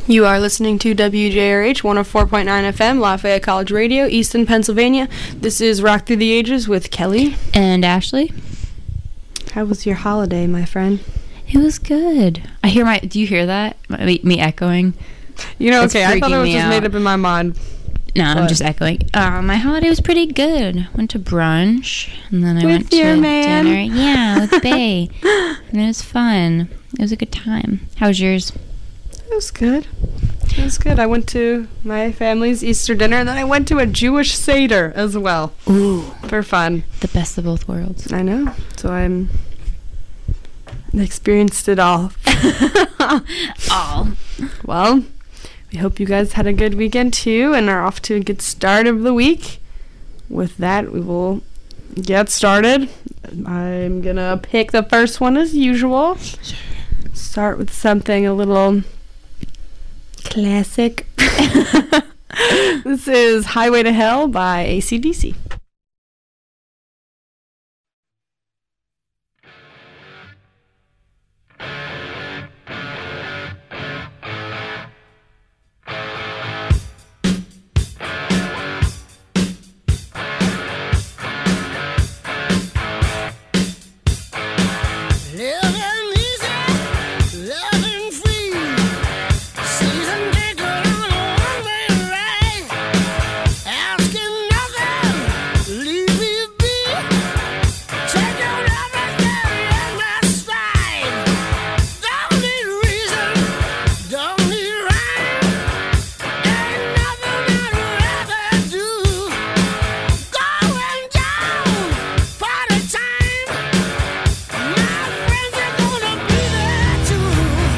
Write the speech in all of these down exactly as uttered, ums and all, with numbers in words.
You are listening to W J R H one oh four point nine F M, Lafayette College Radio, Easton, Pennsylvania. This is Rock Through the Ages with Kelly. And Ashley. How was your holiday, my friend? It was good. I hear my... Do you hear that? Me, me echoing? You know, It's okay, I thought it was just out. made up in my mind. No, I'm But- just echoing. Uh, my holiday was pretty good. Went to brunch, and then I With went your to man? dinner. Yeah, with Bay. And it was fun. It was a good time. How was yours? It was good. It was good. I went to my family's Easter dinner, and then I went to a Jewish Seder as well. Ooh. For fun. The best of both worlds. I know. So I'm... experienced it all. All. Well, we hope you guys had a good weekend too and are off to a good start of the week. With that, we will get started. I'm gonna pick the first one as usual. Start with something a little classic. This is Highway to Hell by A C D C. Living easy, loving free, season ticket on a one-way ride, asking nothing, leave me be, take your love and carry on my side, don't need reason, don't need rhyme, ain't nothing I'd rather do, going down, party time. My friends are gonna be there too.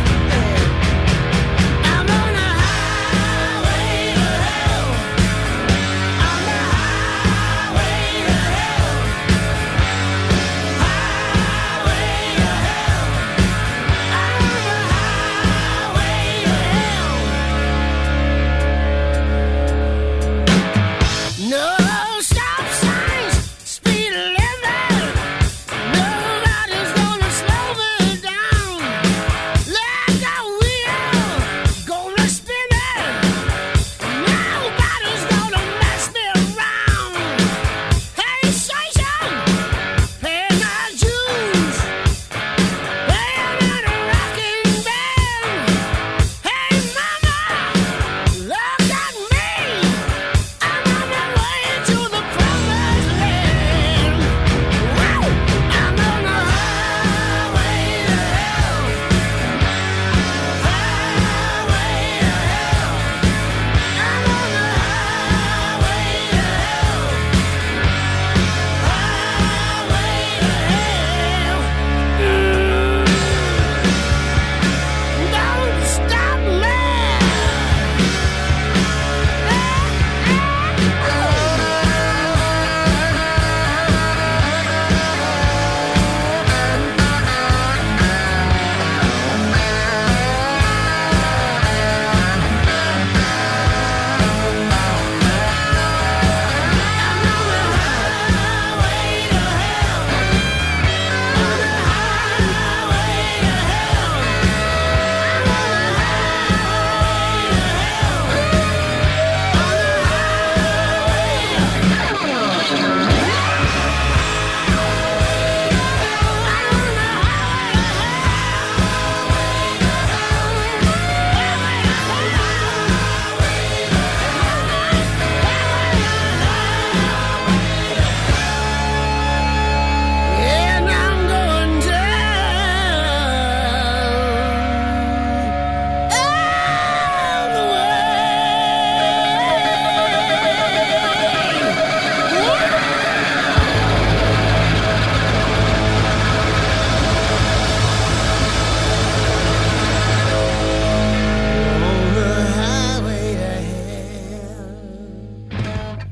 I'm on a highway to hell. On the highway to hell. Highway to hell. I'm on the highway to hell. No stop signs, speed limit. Nobody's gonna slow me down. Like a wheel, gonna spin it. Nobody's gonna mess me around. Hey, station, pay my dues. Playing in a rocking band. Hey, mama, look at me. I'm on my way to the promised land. Wow, I'm on a highway to hell. Highway to hell. I'm on a highway to hell. Highway to hell. Don't stop And I'm going down all the way. On the highway to hell.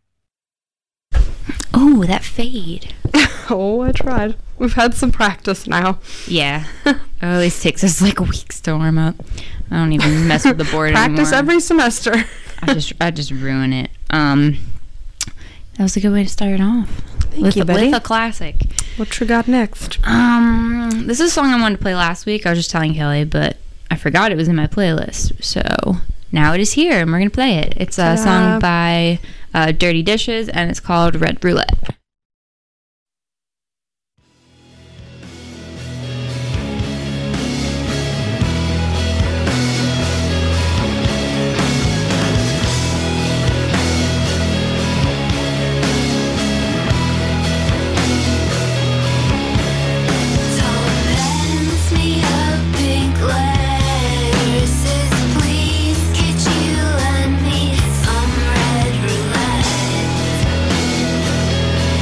Oh, that fade. Oh, I tried. We've had some practice now. Yeah. It always takes us like weeks to warm up. I don't even mess with the board Practice anymore. every semester. I just I just ruin it. Um, that was a good way to start it off. Thank with you, a, Betty. with a classic. What you got next? Um, this is a song I wanted to play last week. I was just telling Kelly, but I forgot it was in my playlist. So now it is here, and we're going to play it. It's a Ta-da. song by uh, Dirty Dishes, and it's called Red Roulette. Please, could you lend me some red roulette?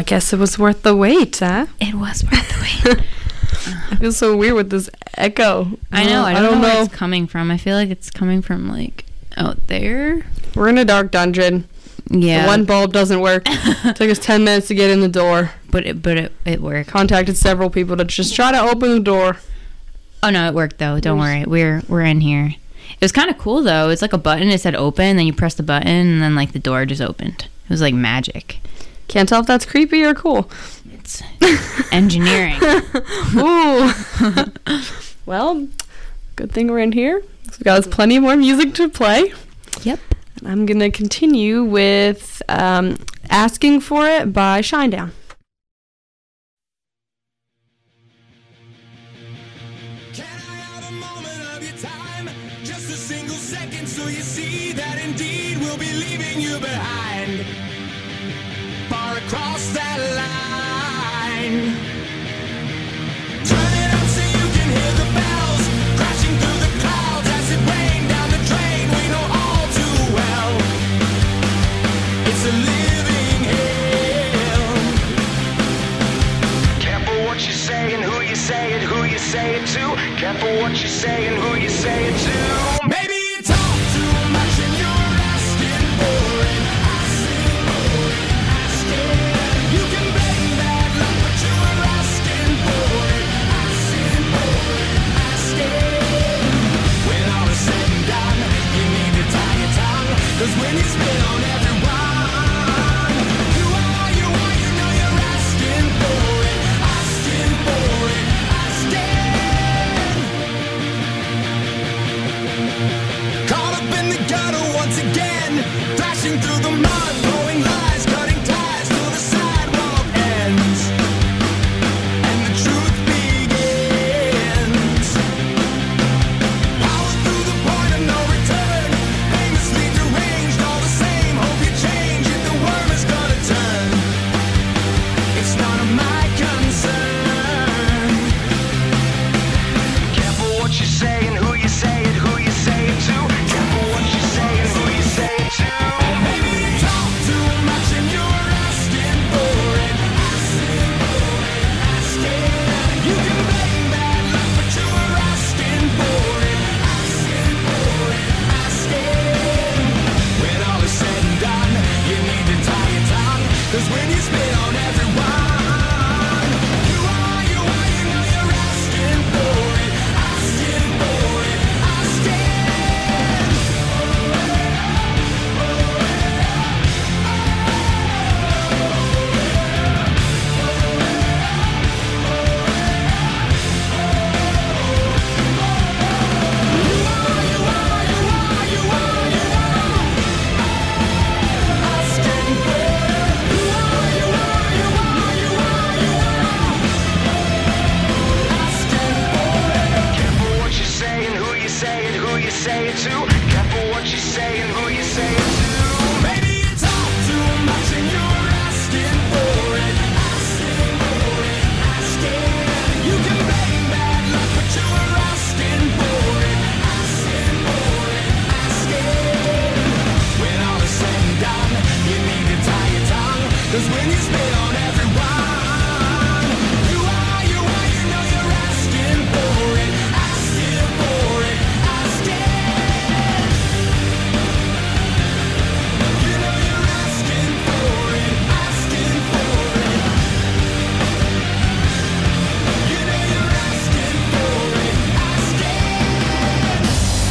I guess it was worth the wait, huh? It was worth the wait. I feel so weird with this echo. I know. I I don't, don't know, where know. it's coming from. I feel like it's coming from like out there. We're in a dark dungeon. Yeah. The one bulb doesn't work. Took us ten minutes to get in the door. But it but it, it worked. Contacted several people to just try to open the door. Oh no, it worked though. Don't worry. We're we're in here. It was kind of cool though. It's like a button. It said open, then you press the button, and then like the door just opened. It was like magic. Can't tell if that's creepy or cool. It's engineering. Ooh. Well, good thing we're in here. We've got plenty more music to play. Yep. And I'm going to continue with um, Asking for It by Shinedown. Can I have a moment of your time? Just a single second so you see that indeed we'll be leaving you behind. Far across that line. Turn it up so you can hear the bells crashing through the clouds as it rain down the drain. We know all too well it's a living hell. Careful what you say and who you say it, who you say it to. Careful what you say and who you say it to. Maybe you talk too much and you're asking for it. Asking for it, asking. You can blame bad luck, but you're asking for it. Asking for it, asking. When all is said and done, you need to tie your tongue. Cause when you spit on everyone, you are, you are, you know you're asking for it. Asking for it, asking. Caught up in the gutter once again, thrashing through the mud, throwing lies, cutting ties till the sidewalk ends, and the truth begins. Power through the point of no return, famously deranged, all the same. Hope you change if the worm is gonna turn. It's none of my concern. Careful what you say and who you say it, who you say it to. Careful what you say and who you say it to. Maybe you talk too much and you're asking for it. Asking for it, asking. You can blame bad luck, but you're asking for it. Asking for it, asking. When all is said and done, you need to tie your tongue. Cause when you spit on everyone, you are, you are, you know you're asking for it. Asking for it, asking. Careful what you say and who you say it, who you say it to. Careful what you say and who you say it to. Maybe you talk too much and you're asking for it. Asking for it, asking. You can blame bad luck, but you're asking for it. Asking for it, asking. When all is said and done, you need to tie your tongue. Cause when you spit on everyone, you are, you are, you know you're asking for it. Asking for it, asking. You know you're asking for it. Asking for it. You know you're asking for it. Asking.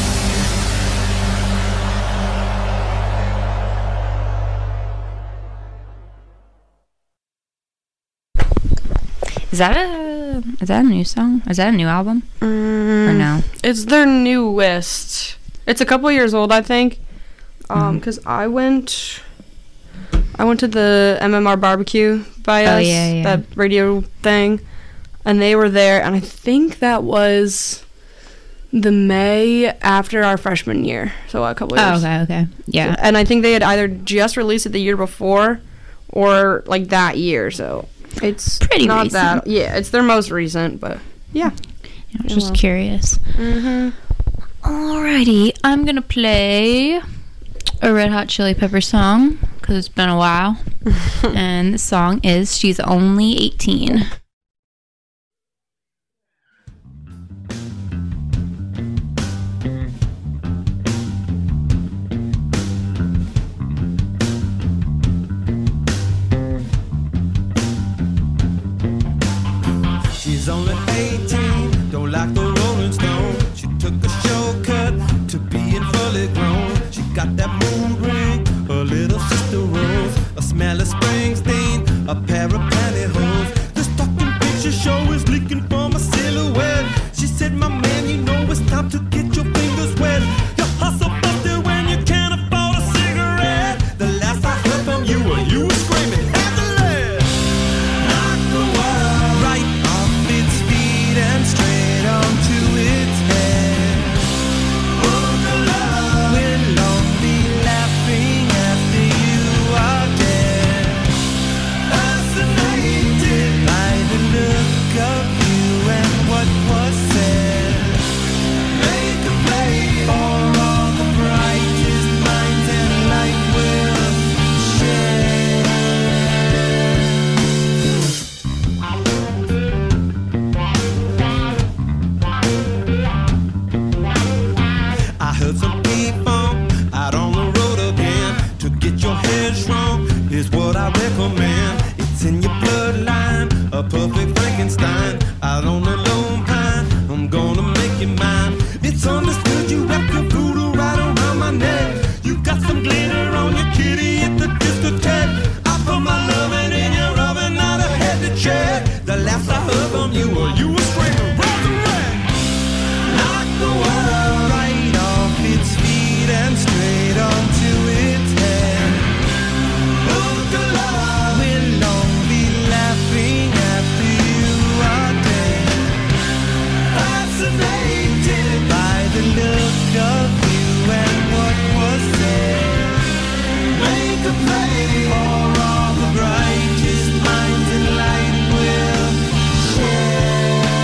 Is that a is that a new song? Is that a new album? Mm, Or no? It's their newest. It's a couple years old, I think. Um, because I went, I went to the M M R barbecue by Oh, us, yeah, yeah. that radio thing, and they were there, and I think that was the May after our freshman year, so a couple Oh, years. okay, okay. Yeah. And I think they had either just released it the year before, or like that year. So it's Pretty not recent. that. Yeah, it's their most recent, but yeah. I was just well. curious. Mm-hmm. Alrighty, I'm gonna play a Red Hot Chili Pepper song because it's been a while. And the song is She's Only eighteen. She's only eighteen, don't like the Rolling Stone. She took a shortcut to being fully grown. She got that moon ring, her little sister Rose, a smell of Springsteen, a pair of pantyhose. The stocking picture show is leaking from a silhouette. She said, my man, you know it's time to get your fingers wet. Your hustle busted when you can't afford a cigarette. The last I heard from you were you were screaming at the lead. Knock the world right off its feet and straight onto its head. Oh, the love will all be laughing after you are dead. Fascinated by the look of you and what was said. Make a play for all the brightest minds and light will share. I heard some P-Funk out on the road again. To get your head shrunk, here's what I recommend. It's in your bloodline, a perfect Frankenstein. Out on the lone pine, I'm gonna make you mine. It's understood you wrap your voodoo right around my neck. You got some glitter on your kitty at the discotheque. I put my loving in your oven, not a head to check. The last I heard from you were you were screaming, resurrect. Knock the world right off its feet and straight onto its head. Look alive, we'll all be laughing after you are dead. Fascinated by the look of you and what was said. Make a play for all the brightest minds and light will share.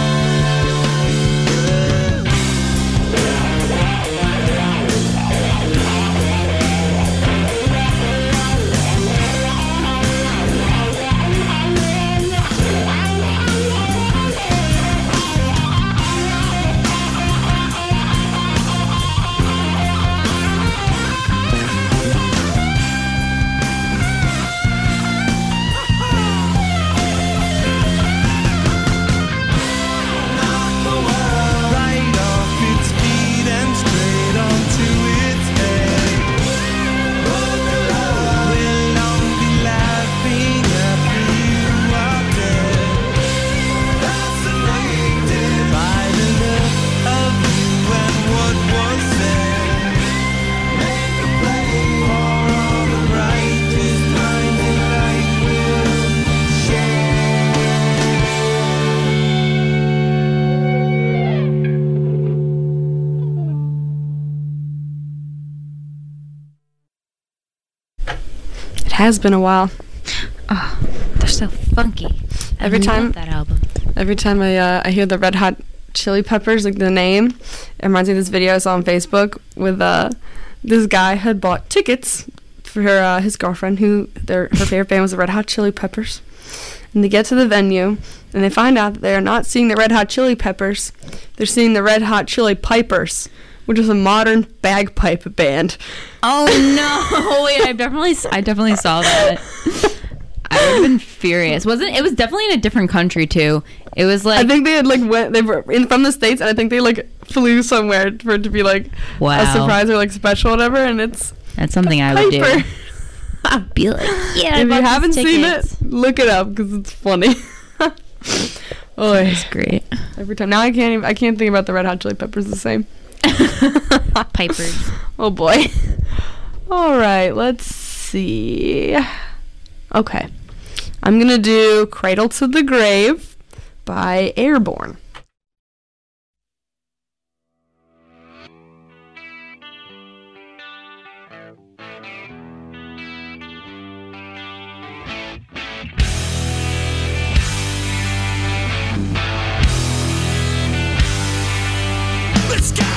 Knock the world right off its feet and straight onto its head. Look alive, we'll all be laughing after you are dead. Fascinated by the look of you and what was said. Make a play for all the brightest minds and light will share. It has been a while. Oh, they're so funky. Every I love time- that album. Every time I uh, I hear the Red Hot Chili Peppers, like the name, it reminds me of this video I saw on Facebook with uh, this guy had bought tickets for her, uh, his girlfriend, who their her favorite band was the Red Hot Chili Peppers. And they get to the venue, and they find out that they are not seeing the Red Hot Chili Peppers. They're seeing the Red Hot Chili Pipers, which is a modern bagpipe band. Oh no! Wait, I definitely, I definitely saw that. I would have been furious. Wasn't it? Was definitely in a different country too. It was like I think they had like went they were in from the States, and I think they like flew somewhere for it to be like Wow. a surprise or like special or whatever. And it's that's something I would Piper. do. I'd be like, yeah. I If bought you these haven't seen tickets. it, look it up because it's funny. Oh, It's great. every time now I can't even, I can't think about the Red Hot Chili Peppers the same. Pipers. Oh boy. All right, let's see. Okay, I'm gonna do "Cradle to the Grave" by Airborne. Let's go!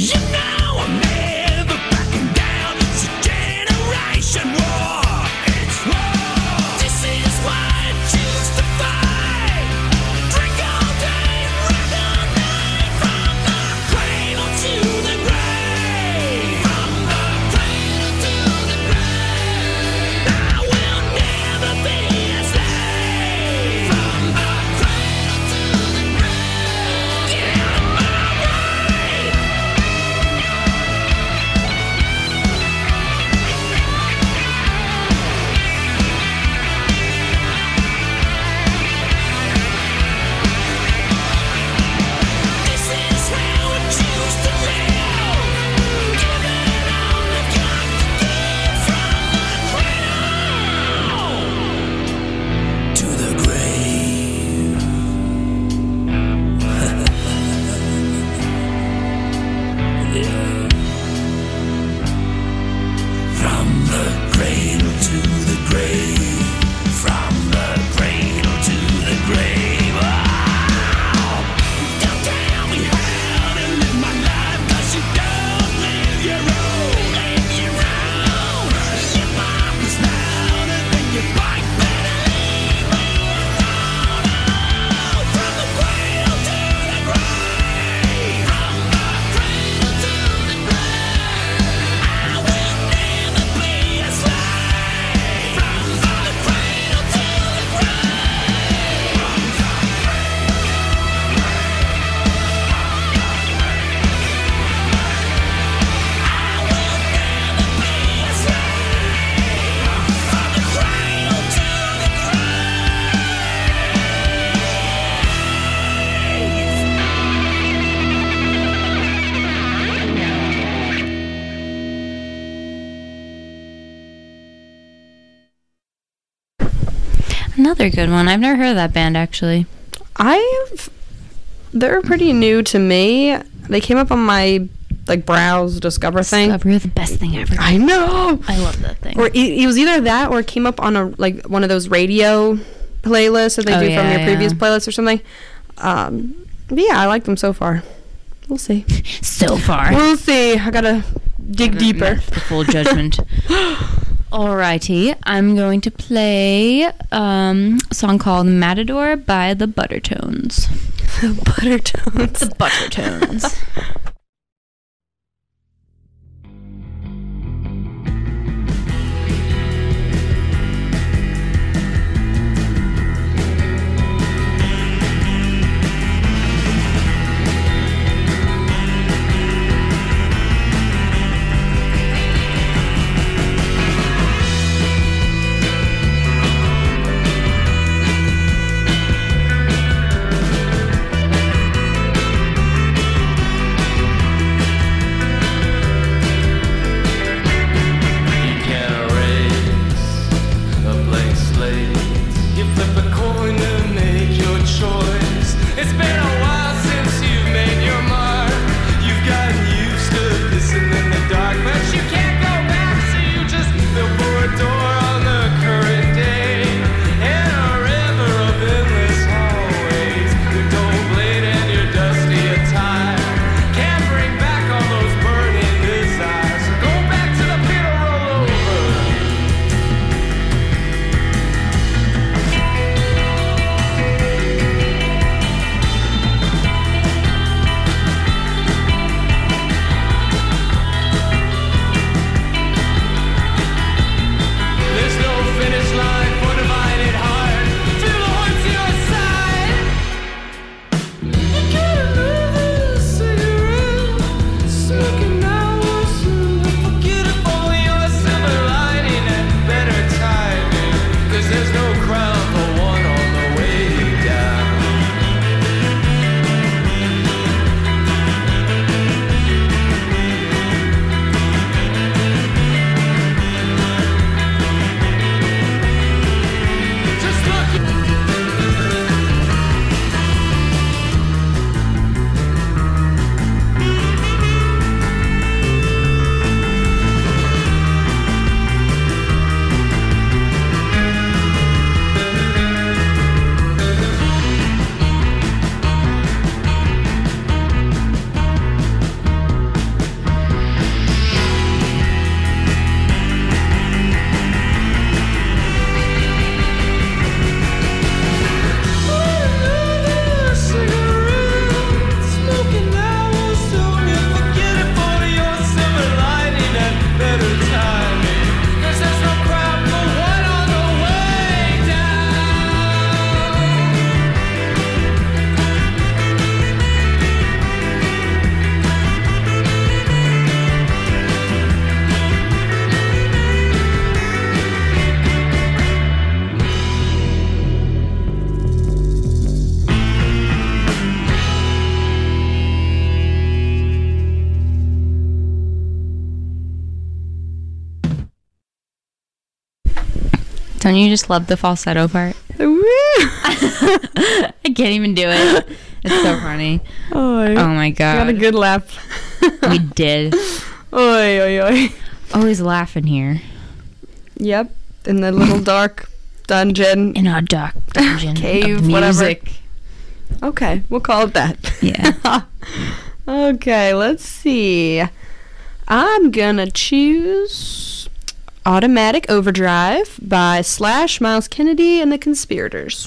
You know I'm never backing down. It's a generation war. It's war. This is why I choose to fight. Drink all day, rock all night. From the cradle to the grave. From the cradle to the grave. I will never be a slave. From the cradle to the grave. Get out of my way. This is how I choose to live. Giving all I've got to give. From the cradle to the grave. Yeah. From the cradle to the grave. From the cradle to the grave. Oh! Don't tell me how to live my life, 'cause you don't live your own. Live your own. Your mom is louder than your bike. Better leave me alone. Oh, from the cradle to the grave. From the cradle to the grave. I will never be a slave. From the cradle to the grave. From the I will never be a slave. From the cradle to the Another good one. I've never heard of that band actually. I've they're pretty new to me. They came up on my like browse discover thing. Discover the best thing ever. I know. I love that thing. Or it, it was either that or it came up on a like one of those radio playlists that they Oh, do from yeah, your previous yeah. playlist or something. Um, but yeah, I like them so far. We'll see. So far. We'll see. I gotta dig deeper. The full judgment. Alrighty, I'm going to play um, a song called Matador by the Buttertones. Buttertones. The Buttertones. Don't you just love the falsetto part? Woo! I can't even do it. It's so funny. Oy. Oh my Got a god. good laugh. We did. Oi, oi, oi. Always laughing here. Yep. In the little dark dungeon. In our dark dungeon Cave, of whatever. music. Okay, we'll call it that. Yeah. Okay, let's see. I'm gonna choose Automatic Overdrive by Slash, Miles Kennedy, and the Conspirators.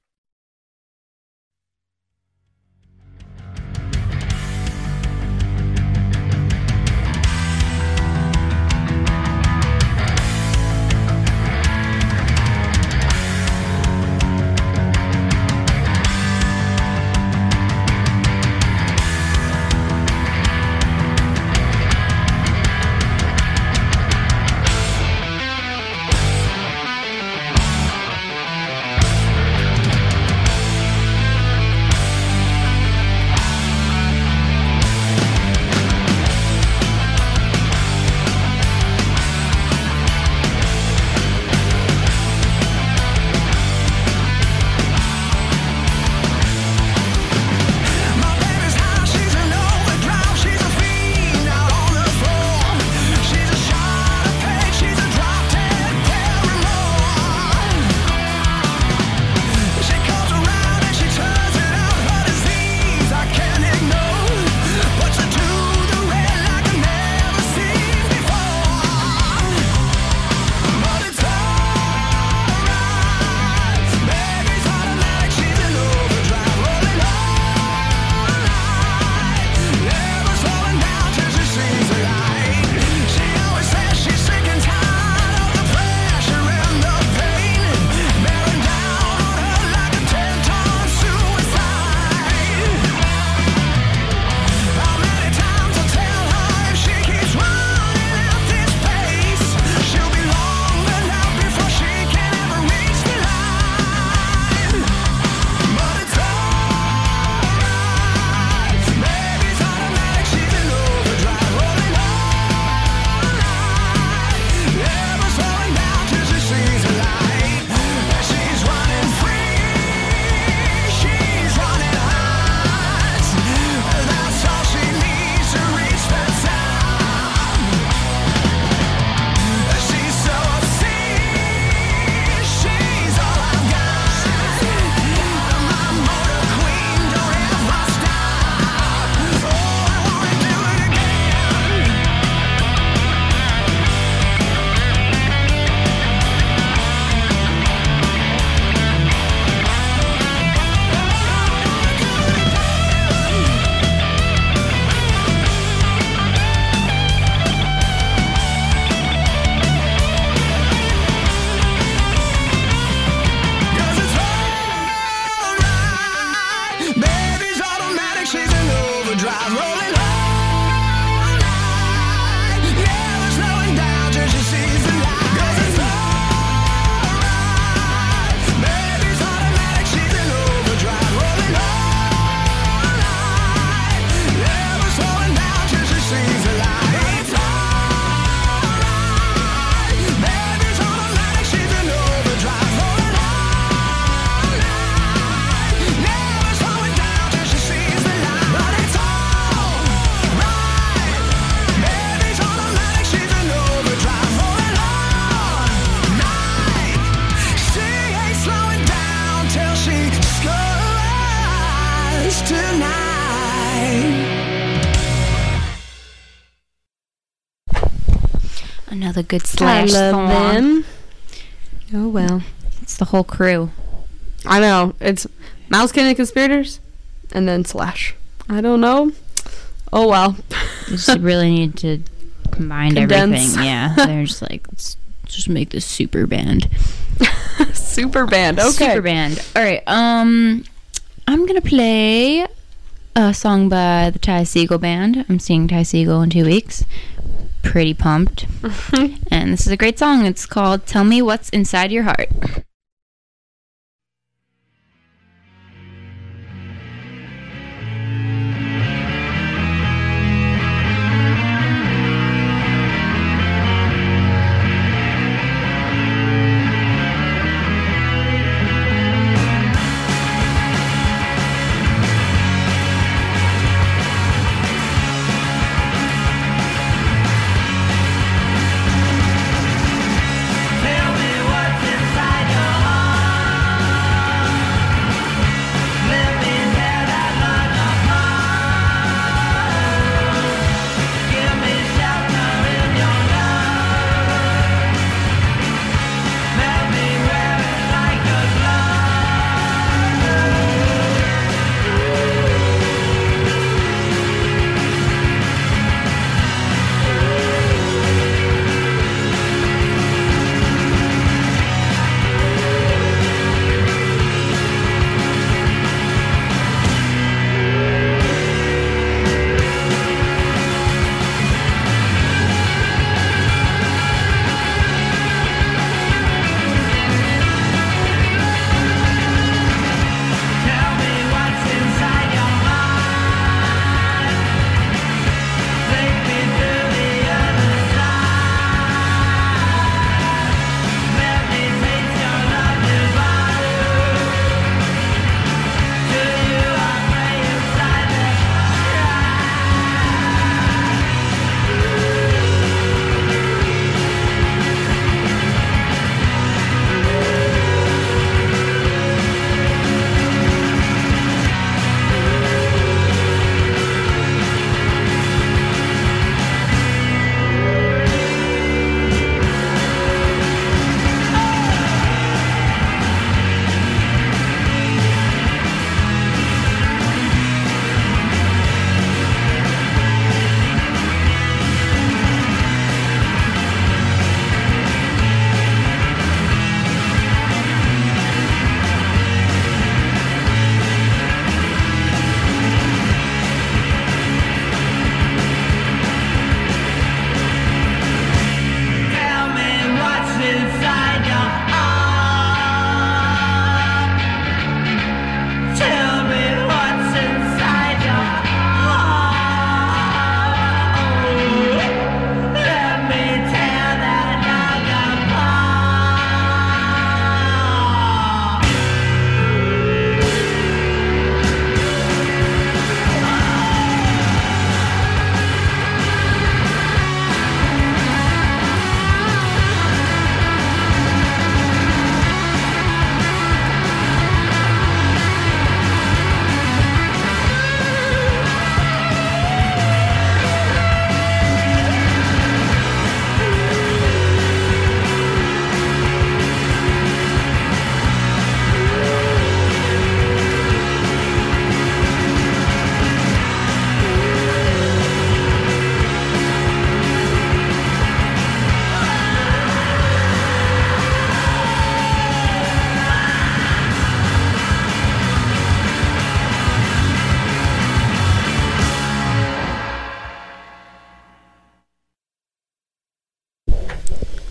Another good Slash I love song. them. Oh well, it's the whole crew. I know. It's Miles Kennedy Conspirators and then Slash. I don't know. Oh well. They just really need to combine Condense. everything. Yeah, they're just like, let's just make this super band. Super band. Okay. Super band. All right. Um, I'm gonna play a song by the Ty Segall Band. I'm seeing Ty Segall in two weeks. Pretty pumped. And this is a great song. It's called "Tell Me What's Inside Your Heart."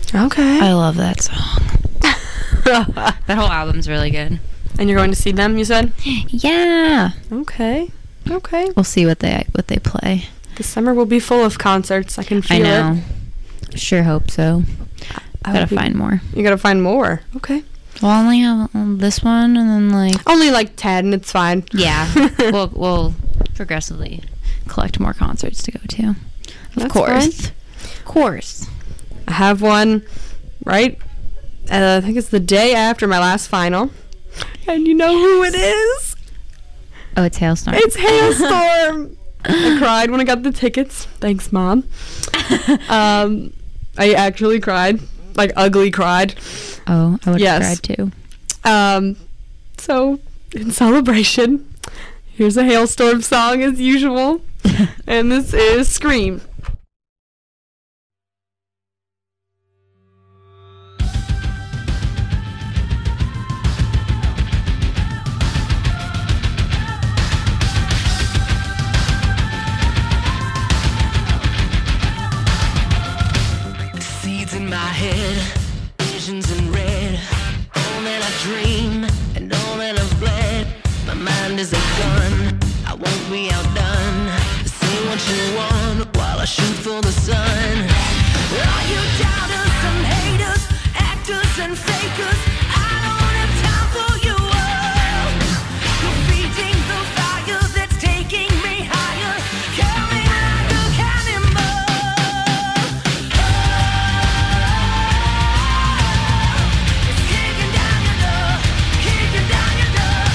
Okay. I love that song. That whole album's really good. And you're going to see them, you said? Yeah. Okay. Okay. We'll see what they what they play. The summer will be full of concerts. I can I feel know. it. Sure hope so. I Gotta would be- find more. You gotta find more. Okay. We'll only have um, this one, and then like Only like ten. It's fine. yeah, we'll we'll progressively collect more concerts to go to. Of That's course, of course. I have one, right? Uh, I think it's the day after my last final. And you know who it is? Oh, it's Hailstorm. It's Hailstorm. I cried when I got the tickets. Thanks, Mom. Um, I actually cried. Like, ugly cried. Oh, I would have Yes. cried too. Um, so, in celebration, here's a Hailstorm song as usual. And this is Scream. Seeds in my head, visions in red. All that I dream and all that I've bled. My mind is a gun, I won't be outdone. Say what you want while I shoot for the sun. All you doubters and haters, actors and fakers, I don't have time for you all. You're feeding the fire that's taking me higher, coming like a cannonball. Kicking down your door, kicking down your door.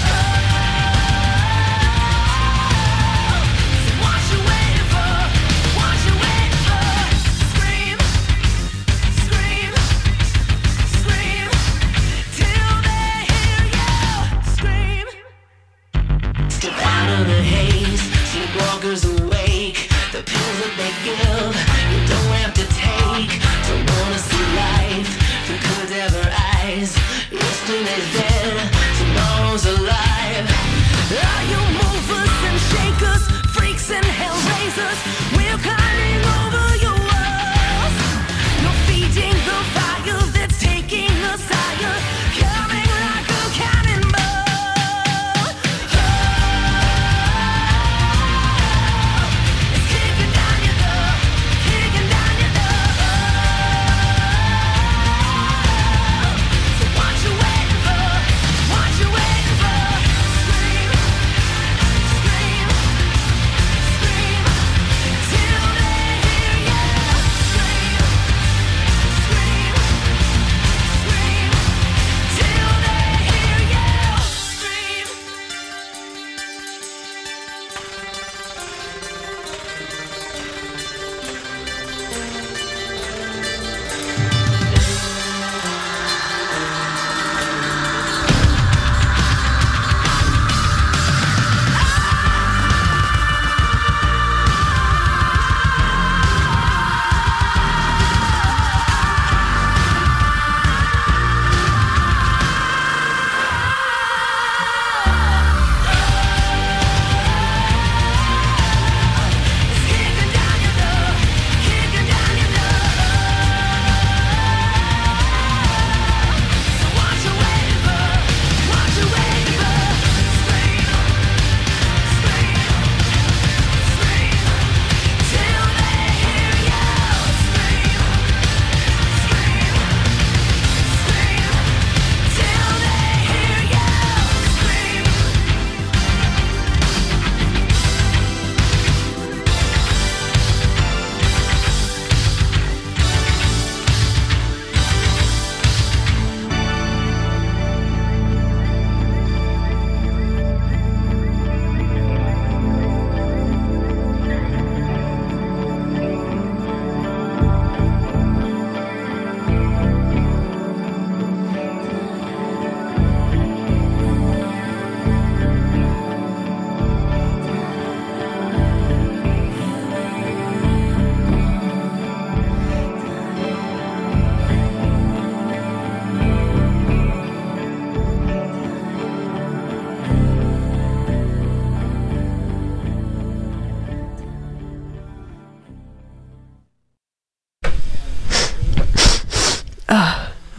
So what you waiting for? What you waiting for? Scream, scream, scream till they hear you. Scream. Step out of the haze, sleepwalkers awake. The pills that they give, you don't have to take. Don't wanna see life through cadaver eyes. Yesterday's dead, tomorrow's alive. Are you movers and shakers, freaks and hellraisers? We're climbing over your walls. You're feeding the fire that's taking us higher, coming like a cannonball. It's kicking down your door, kicking down your door. So what you waiting for?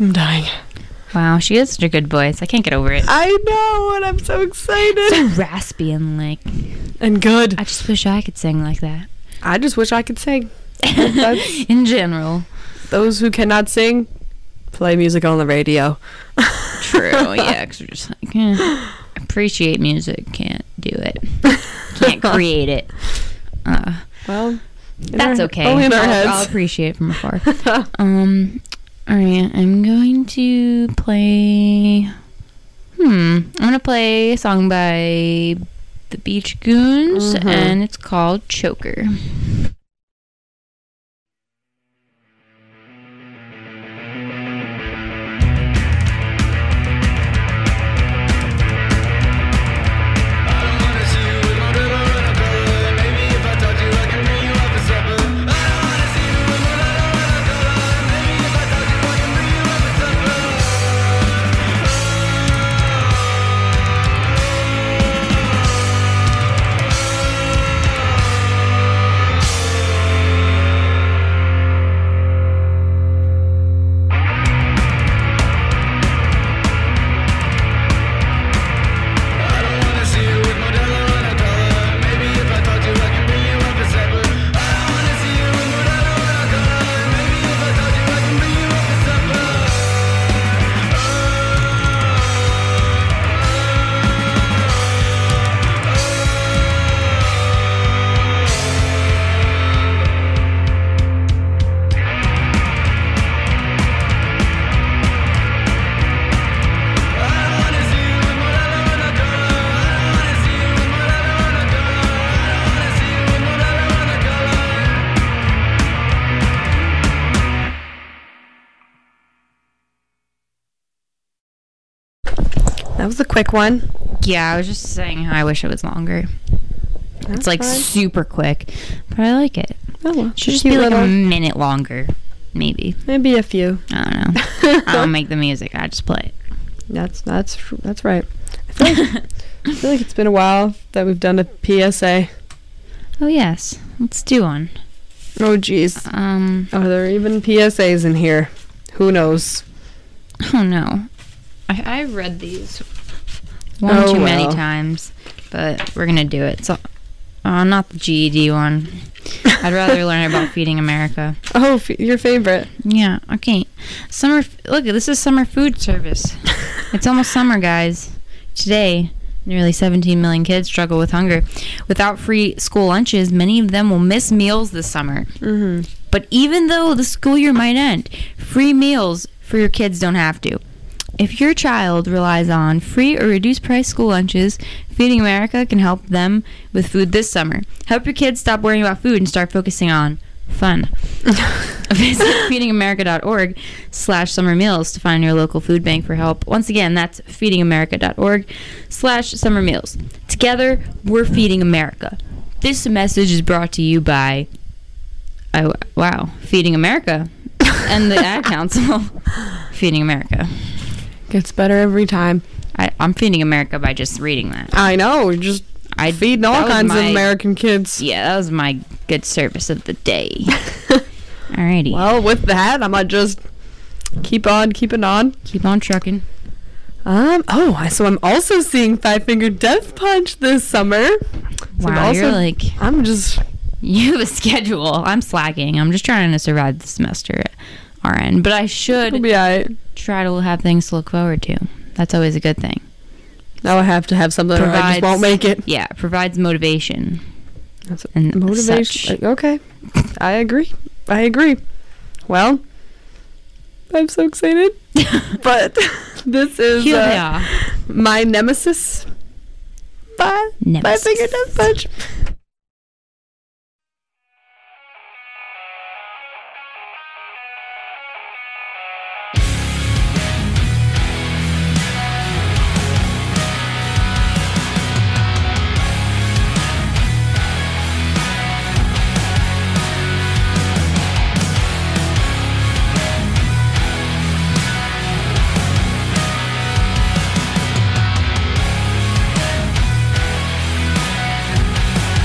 I'm dying. Wow, she has such a good voice. I can't get over it. I know, and I'm so excited. So raspy and like, And good. I just wish I could sing like that. I just wish I could sing. That's, In general. those who cannot sing, play music on the radio. True, yeah, because we're just like, eh, appreciate music, can't do it. Can't create it. Uh, Well, that's our- okay. only in our I'll, heads. I'll appreciate it from afar. um, all right, I'm going to play. Hmm, I'm gonna play a song by the Beach Goons, Mhm. and it's called "Choker." that was a quick one. Yeah, I was just saying how I wish it was longer. That's It's like fine. super quick, but I like it. Oh, well, Should just cute be like little- a minute longer, maybe. maybe a few. I don't know. I don't make the music. I just play it. That's that's tr- that's right. I feel, like, I feel like it's been a while that we've done a P S A. Oh yes, let's do one. Oh geez, Um, are there even P S As in here? Who knows? oh no, I I read these one Oh, too many well. times, but we're gonna do it. So, uh, not the G E D one. I'd rather learn about Feeding America. Oh, f- your favorite. Yeah, okay. Summer. f- Look, this is summer food service. It's almost summer, guys. Today, nearly seventeen million kids struggle with hunger. Without free school lunches, many of them will miss meals this summer. Mm-hmm. But even though the school year might end, free meals for your kids don't have to. If your child relies on free or reduced price school lunches, Feeding America can help them with food this summer. Help your kids stop worrying about food and start focusing on fun. Visit feedingamerica.org slash summer meals to find your local food bank for help. Once again, that's feedingamerica.org slash summer meals. Together, we're feeding America. This message is brought to you by, oh, wow, Feeding America and the Ad Council. Feeding America. Gets better every time. I, I'm feeding America by just reading that. I know. You're just I feeding that all was kinds of my- American kids. Yeah, that was my good service of the day. Alrighty. Well, with that, I might just keep on keeping on. Keep on trucking. Um. Oh, I- so I'm also seeing Five Finger Death Punch this summer. So I'm Wow, also, you're like, I'm just. you have a schedule. I'm slacking. I'm just trying to survive the semester at our end. But I It'll should be alright. try to have things to look forward to. That's always a good thing. Now I have to have something or I just Provides- won't make it. Yeah, it provides motivation. That's and motivation. such. Okay. I agree. I agree. Well, I'm so excited. But this is Here they uh, are. my nemesis. Bye. Five Nemesis. Finger Death Punch. Thank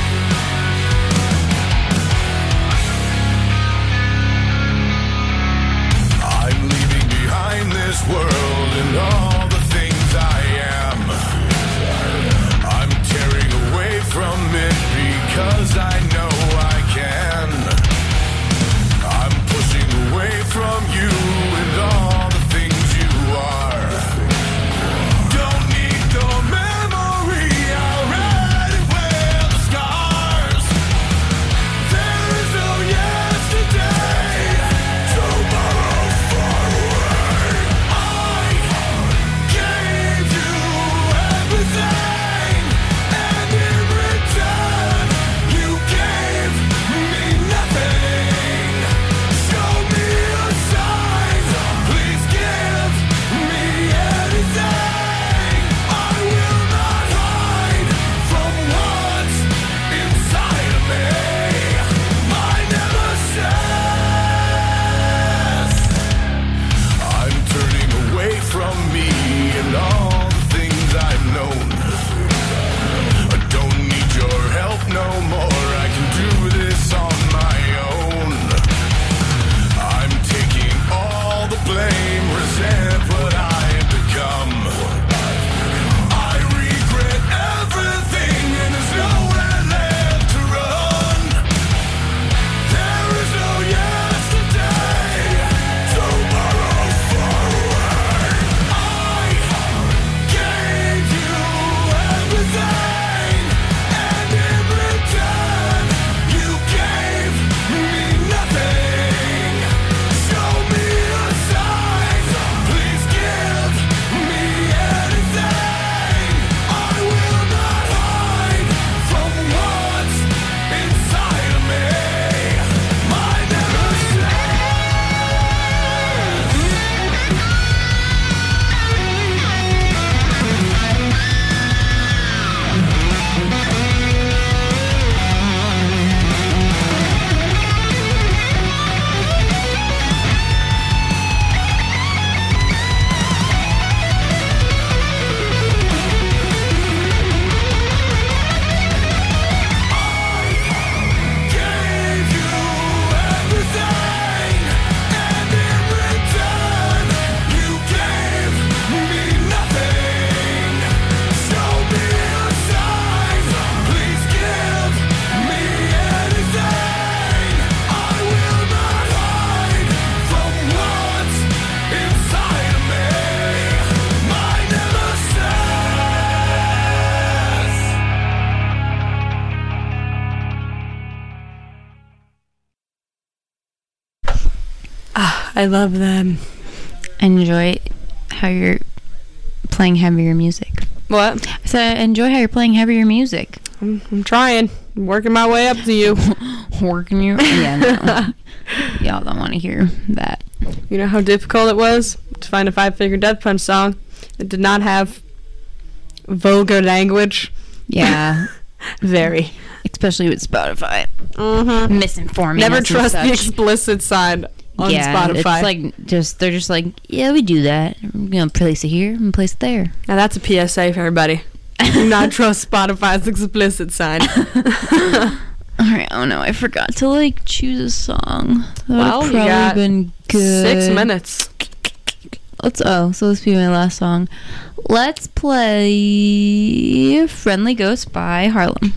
Ah, I love them. I enjoy how you're playing heavier music. What? I said I enjoy how you're playing heavier music. I'm, I'm trying. I'm working my way up to you. Working you? Yeah, no. Y'all don't want to hear that. You know how difficult it was to find a five-finger Death Punch song that did not have vulgar language? Yeah. Very. Especially with Spotify. Mm-hmm. Misinforming Never us and trust the such. explicit side on yeah, Spotify. it's like just they're just like, yeah, we do that. We're gonna place it here and place it there. Now that's a P S A for everybody. Do not trust Spotify's explicit side. Alright, oh no, I forgot to like choose a song. That would Well, have you probably got been good. Six minutes. Let's oh, so let's be my last song. Let's play Friendly Ghost by Harlem.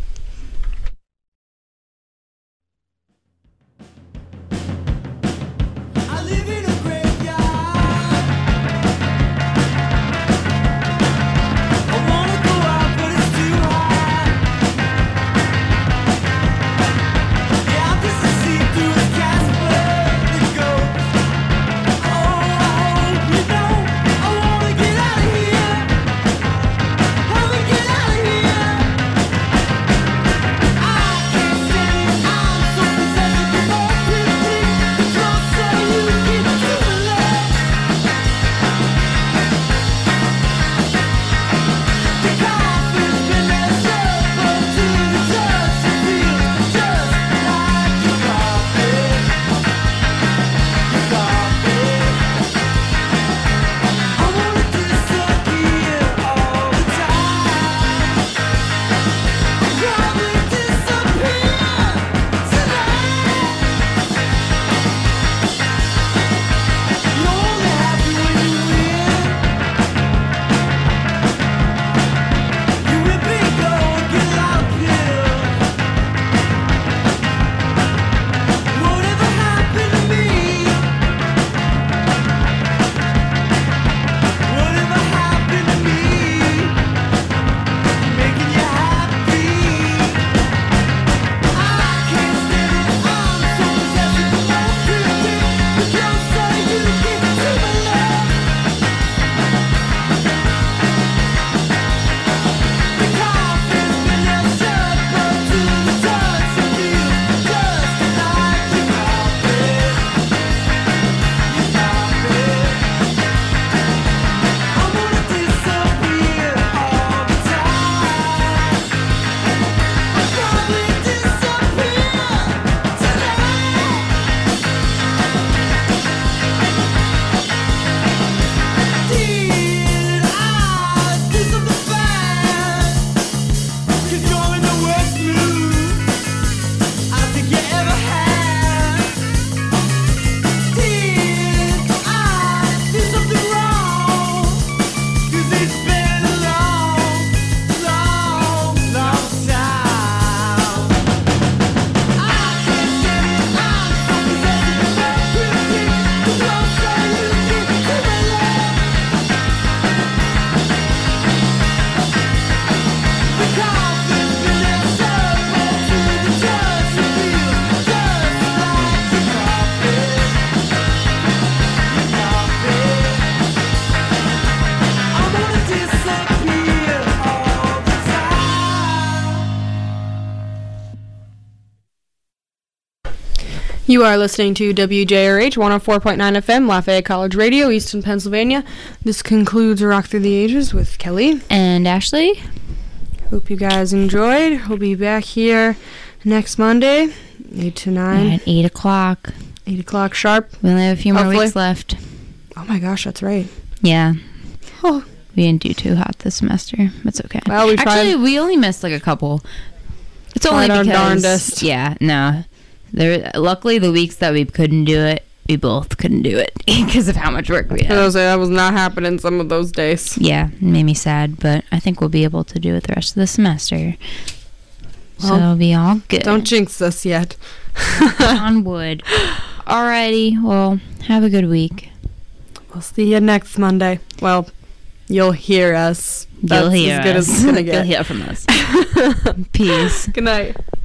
I live in a graveyard. I wanna go out, but it's too hot. Yeah, I'm just a see-through Casper the ghost. Oh, I hope you know I wanna get out of here. Help me get out of here. I can't stand it. I'm so possessed with more pretty. The closer you get to the love, the coffin's been messed up, but to the touch it feels just like your coffin. Your coffin. I wanna disappear all the time. Probably disappear tonight. You're only happy when you win. You whip and go and get loud pills. Whatever happened to me? Whatever happened to me? Making you happy? I can't stand it. I'm so possessed with more pretty. The closer you get to my love, the coffin's been left shut, but to the touch it feels just like your coffin. Your coffin. I wanna disappear all the time. I'll probably disappear tonight. Did I do something bad? 'Cause you're in the worst mood I think you ever had. Did I do something wrong? 'Cause it's been a long, long, long time. I can't stand it. I'm so possessed with more pretty. The closer you get to my love, the coffin's been left shut, but to the touch it feels just like your coffin. Your coffin. I wanna disappear all the time. You are listening to W J R H one oh four point nine F M, Lafayette College Radio, Easton, Pennsylvania. This concludes Rock Through the Ages with Kelly. And Ashley? Hope you guys enjoyed. We'll be back here next Monday, eight to nine, At eight o'clock. eight o'clock sharp. We only have a few more Hopefully. weeks left. Oh my gosh, that's right. Yeah. Oh, We didn't do too hot this semester. That's okay. Well, we tried- Actually, we only missed like a couple. It's only Tried our because darndest. yeah, no. There. Luckily, the weeks that we couldn't do it, we both couldn't do it because of how much work we I had. was, that was not happening some of those days. Yeah, it made me sad, but I think we'll be able to do it the rest of the semester. So Well, it'll be all good. Don't jinx us yet. On wood. Alrighty, well, have a good week. We'll see you next Monday. Well, you'll hear us. That's You'll hear as good us. as it's gonna You'll get. hear from us. Peace. Good night.